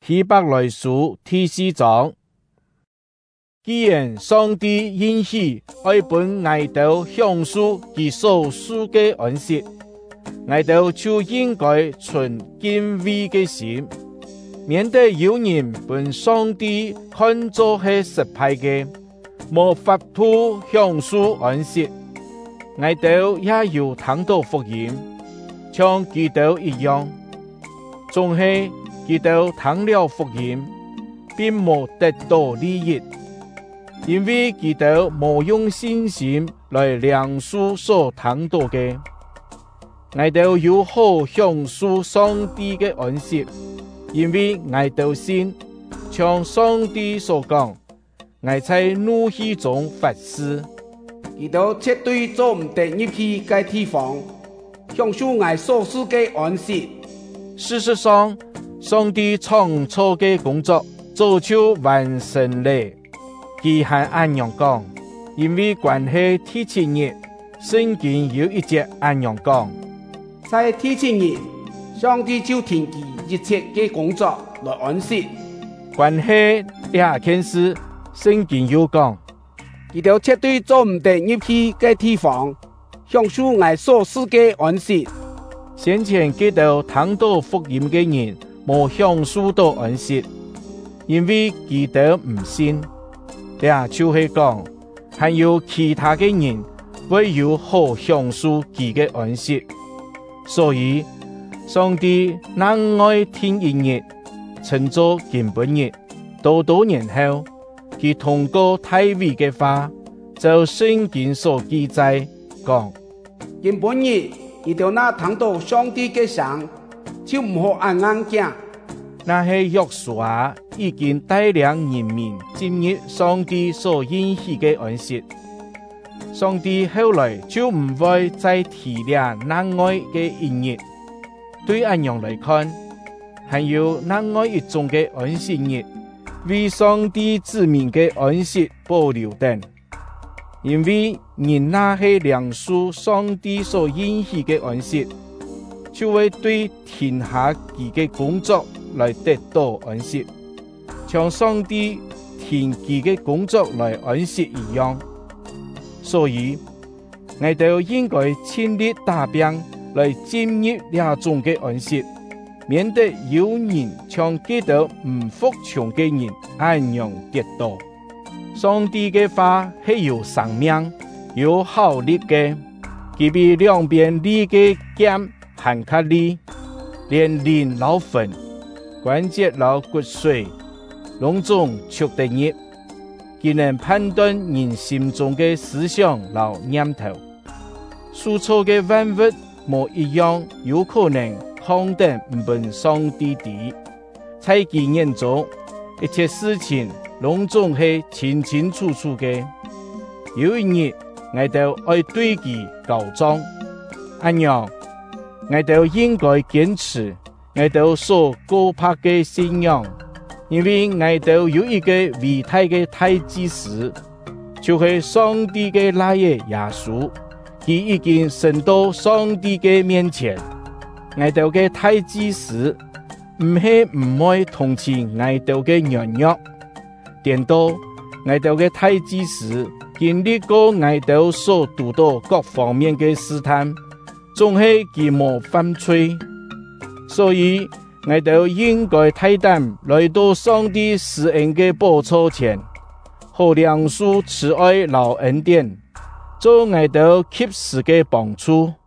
希伯來書第4章。既然上帝允許愛本我哋享受其所賜嘅安息，我哋就應該存敬畏嘅心，免得有人本上帝看作係失敗嘅，無法度享受安息。我哋也要聽到福音，像基督一樣，總係基督聽了福音，並無得到利益。因為基督冇用信心來量數所聽到嘅，我哋要好享受上帝嘅安息，因為我哋信，像上帝所講，我在怒氣中發誓， 基督絕對做唔得入去嘅地方，享受我所賜嘅安息。 事實上，上帝創造嘅工作早就完成了。佢係按樣講，因為關係第7日，聖經有一節按樣講， 在第7日，上帝就停止一切嘅工作來安息。 關係這件事，聖經有講， 基督絕對做唔得入去嘅地方，享受我所賜嘅安息。 先前基督聽到福音嘅人，冇享受到安息，因為基督唔信。這就是講，還有其他嘅人會有好享受佢嘅安息。所以，上帝能愛天一日，稱作根本日，多年後，佢通過大衛嘅話，就聖經所記載講， 根本日，伊就那聽到上帝嘅聲，就唔好按硬講。 那係約書亞已經帶領人民進入上帝所應許嘅安息。上帝後來就唔會再提了難愛嘅一日。對按樣來看，還有難愛一種嘅安息日，為上帝子民嘅安息保留等。因為人那係量數上帝所應許嘅安息，就會對天下佢嘅工作來得到安息，像上帝天佢嘅工作來安息一樣。所以，我哋應該盡力打拼來進入這種嘅安息，免得有人像基督唔服從嘅人按樣跌倒。上帝嘅話係有生命、有效力嘅，佢比兩邊利嘅劍還較利，連靈老魂、關節老骨髓，攏總觸得入，佢能判斷人心中嘅思想老念頭。所造嘅萬物冇一樣有可能抗得唔本上帝的，在佢眼中，一切事情攏總係清清楚楚嘅。有一日，我哋愛對佢告狀，按樣，我哋應該堅持我哋所高拍嘅信仰，因為我哋有一個偉大嘅大祭司，就是上帝嘅那個耶穌，佢已經升到上帝嘅面前。我哋嘅大祭司唔係唔會同情我哋嘅軟弱，顛倒我哋嘅大祭司經歷過我哋所遇到各方面嘅試探，總係佢冇犯罪。所以我哋應該大膽來到上帝施恩嘅寶座前，好量數慈愛老恩典，做我哋及時嘅幫助。